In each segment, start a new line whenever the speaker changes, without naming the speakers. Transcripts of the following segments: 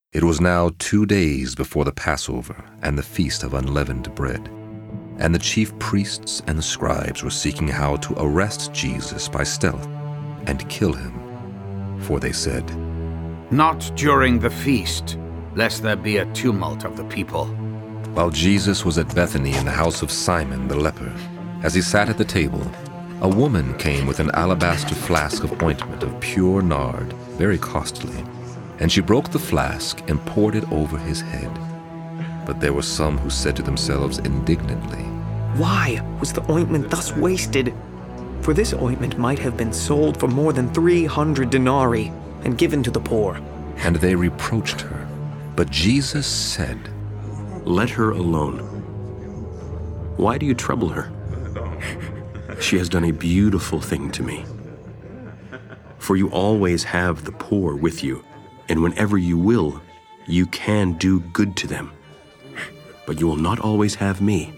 It was now 2 days before the Passover and the Feast of Unleavened Bread, and the chief priests and the scribes were seeking how to arrest Jesus by stealth and kill him. For they said,
"Not during the feast, lest there be a tumult of the people."
While Jesus was at Bethany in the house of Simon the leper, as he sat at the table, a woman came with an alabaster flask of ointment of pure nard, very costly, and she broke the flask and poured it over his head. But there were some who said to themselves indignantly,
"Why was the ointment thus wasted? For this ointment might have been sold for more than 300 denarii and given to the poor."
And they reproached her. But Jesus said,
"Let her alone. Why do you trouble her? She has done a beautiful thing to me. For you always have the poor with you, and whenever you will, you can do good to them. But you will not always have me.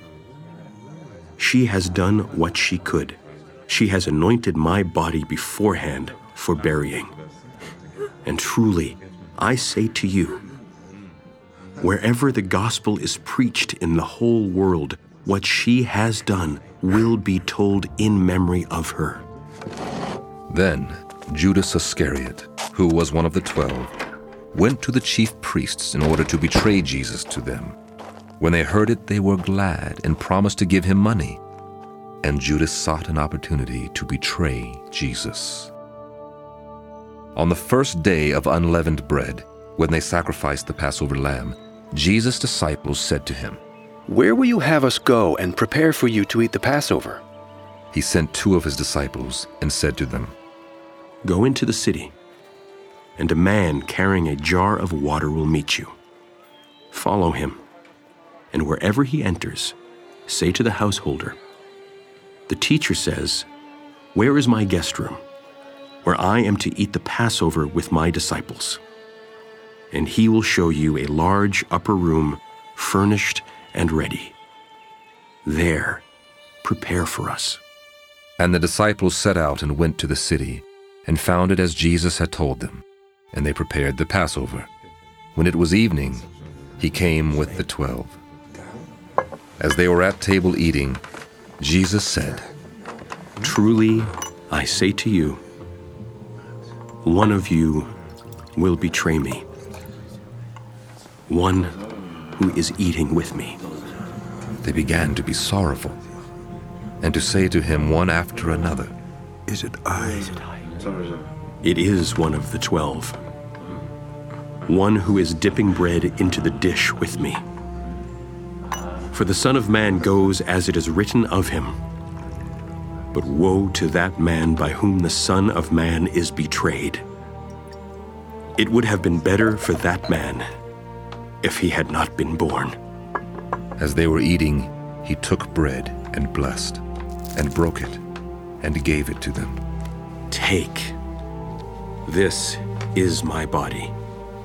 She has done what she could. She has anointed my body beforehand for burying. And truly, I say to you, wherever the gospel is preached in the whole world, what she has done will be told in memory of her."
Then Judas Iscariot, who was one of the 12, went to the chief priests in order to betray Jesus to them. When they heard it, they were glad and promised to give him money. And Judas sought an opportunity to betray Jesus. On the first day of unleavened bread, when they sacrificed the Passover lamb, Jesus' disciples said to him,
"Where will you have us go and prepare for you to eat the Passover?"
He sent 2 of his disciples and said to them,
"Go into the city, and a man carrying a jar of water will meet you. Follow him, and wherever he enters, say to the householder, 'The teacher says, where is my guest room, where I am to eat the Passover with my disciples?' And he will show you a large upper room, furnished and ready. There, prepare for us."
And the disciples set out and went to the city, and found it as Jesus had told them, and they prepared the Passover. When it was evening, he came with the 12. As they were at table eating, Jesus said,
"Truly, I say to you, one of you will betray me, one who is eating with me."
They began to be sorrowful, and to say to him one after another,
"Is it I?"
It is one of the 12, one who is dipping bread into the dish with me. For the Son of Man goes as it is written of him. But woe to that man by whom the Son of Man is betrayed. It would have been better for that man if he had not been born."
As they were eating, he took bread and blessed, and broke it, and gave it to them.
"Take, this is my body."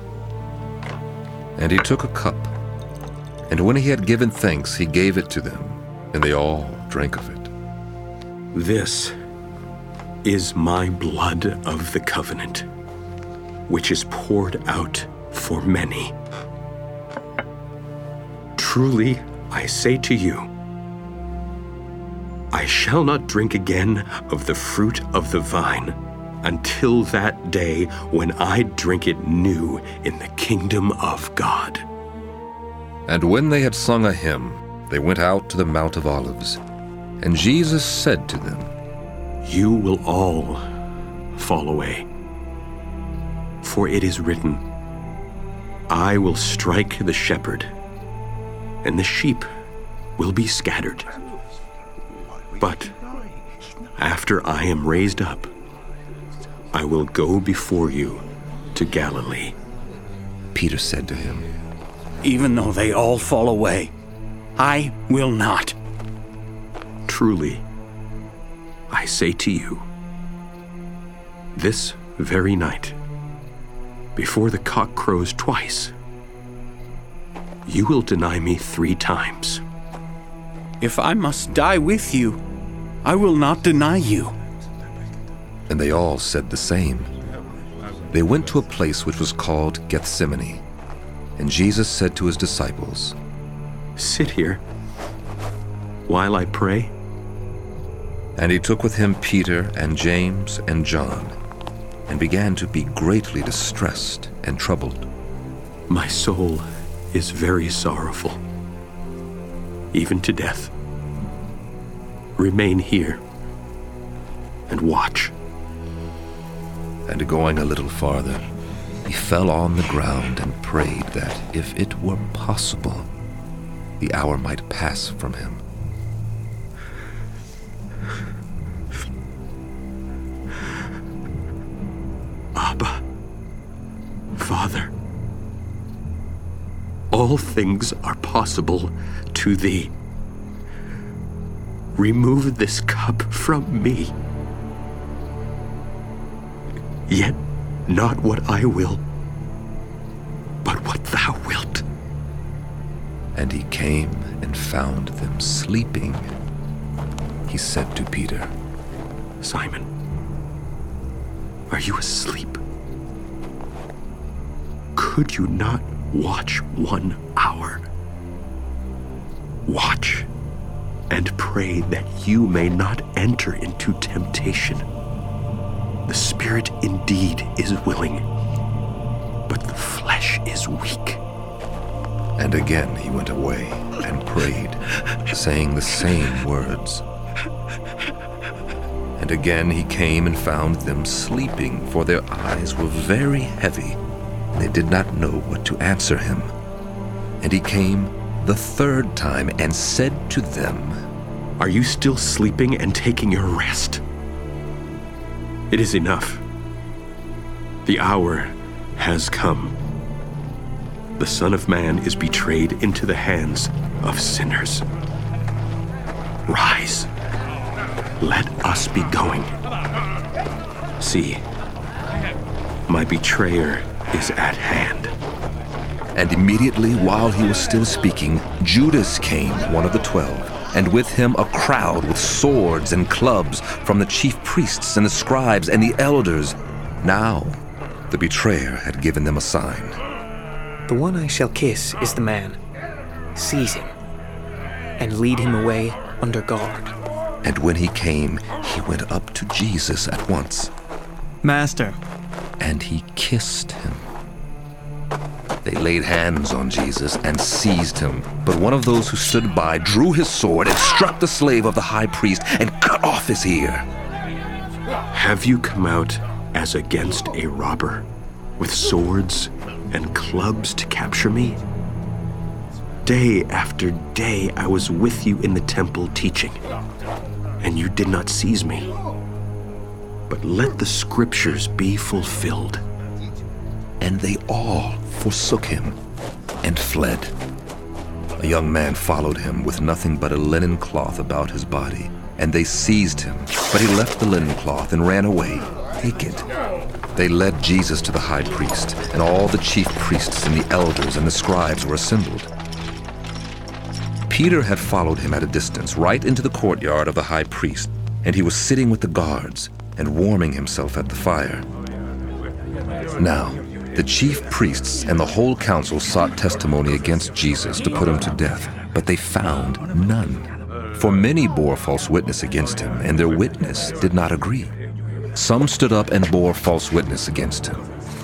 And he took a cup, and when he had given thanks, he gave it to them, and they all drank of it.
"This is my blood of the covenant, which is poured out for many. Truly, I say to you, I shall not drink again of the fruit of the vine until that day when I drink it new in the kingdom of God."
And when they had sung a hymn, they went out to the Mount of Olives. And Jesus said to them,
"You will all fall away. For it is written, I will strike the shepherd, and the sheep will be scattered. But after I am raised up, I will go before you to Galilee."
Peter said to him,
"Even though they all fall away, I will not."
"Truly, I say to you, this very night, before the cock crows twice, you will deny me 3 times."
"If I must die with you, I will not deny you."
And they all said the same. They went to a place which was called Gethsemane, And Jesus said to his disciples,
"Sit here while I pray."
And he took with him Peter and James and John, and began to be greatly distressed and troubled.
My soul is very sorrowful, even to death. Remain here and watch.
And going a little farther, he fell on the ground and prayed that, if it were possible, the hour might pass from him.
Abba, Father, all things are possible to thee. Remove this cup from me. Yet not what I will, but what thou wilt.
And he came and found them sleeping. He said to Peter,
Simon, are you asleep? Could you not watch 1 hour? Watch and pray that you may not enter into temptation. The spirit indeed is willing, but the flesh is weak.
And again he went away and prayed, saying the same words. And again he came and found them sleeping, for their eyes were very heavy, and they did not know what to answer him. And he came the third time and said to them,
Are you still sleeping and taking your rest? It is enough. The hour has come. The Son of Man is betrayed into the hands of sinners. Rise. Let us be going. See, my betrayer is at hand.
And immediately while he was still speaking, Judas came, one of the 12, and with him a crowd with swords and clubs from the chief priests and the scribes and the elders. Now the betrayer had given them a sign.
The one I shall kiss is the man. Seize him and lead him away under guard.
And when he came, he went up to Jesus at once.
Master.
And he kissed him. They laid hands on Jesus and seized him. But one of those who stood by drew his sword and struck the slave of the high priest and cut off his ear.
Have you come out as against a robber, with swords and clubs to capture me? Day after day I was with you in the temple teaching, and you did not seize me. But let the scriptures be fulfilled.
And they all forsook him and fled. A young man followed him with nothing but a linen cloth about his body, and they seized him, but he left the linen cloth and ran away, naked. They led Jesus to the high priest, and all the chief priests and the elders and the scribes were assembled. Peter had followed him at a distance, right into the courtyard of the high priest, and he was sitting with the guards and warming himself at the fire. Now, the chief priests and the whole council sought testimony against Jesus to put him to death, but they found none. For many bore false witness against him, and their witness did not agree. Some stood up and bore false witness against him.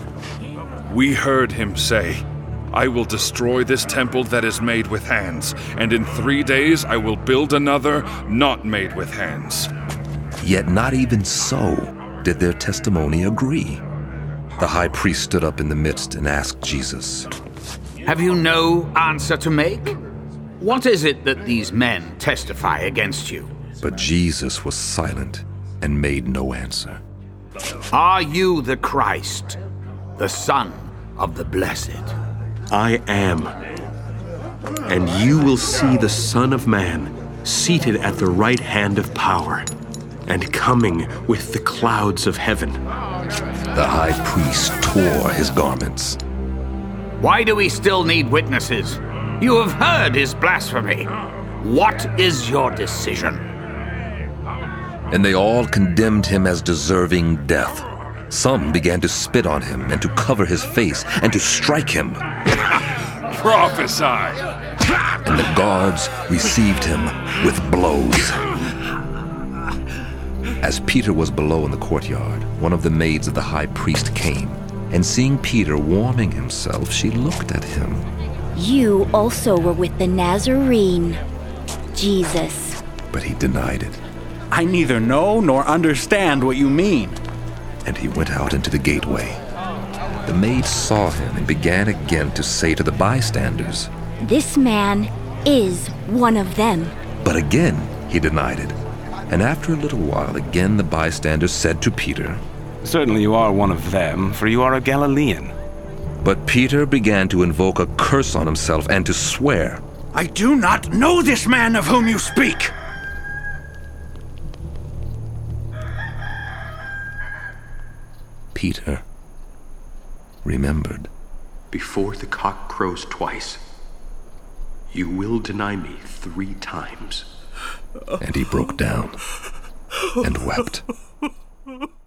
We heard him say, I will destroy this temple that is made with hands, and in 3 days I will build another not made with hands.
Yet not even so did their testimony agree. The high priest stood up in the midst and asked Jesus,
Have you no answer to make? What is it that these men testify against you?
But Jesus was silent and made no answer.
Are you the Christ, the Son of the Blessed?
I am. And you will see the Son of Man seated at the right hand of power and coming with the clouds of heaven.
The high priest tore his garments.
Why do we still need witnesses? You have heard his blasphemy. What is your decision?
And they all condemned him as deserving death. Some began to spit on him and to cover his face and to strike him.
Prophesy!
And the guards received him with blows. As Peter was below in the courtyard, one of the maids of the high priest came, and seeing Peter warming himself, she looked at him.
You also were with the Nazarene, Jesus.
But he denied it,
I neither know nor understand what you mean.
and he went out into the gateway. The maid saw him and began again to say to the bystanders,
This man is one of them.
but again he denied it. And after a little while, again the bystanders said to Peter,
Certainly you are one of them, for you are a Galilean.
But Peter began to invoke a curse on himself and to swear,
I do not know this man of whom you speak.
Peter remembered.
Before the cock crows twice, you will deny me 3 times.
And he broke down and wept.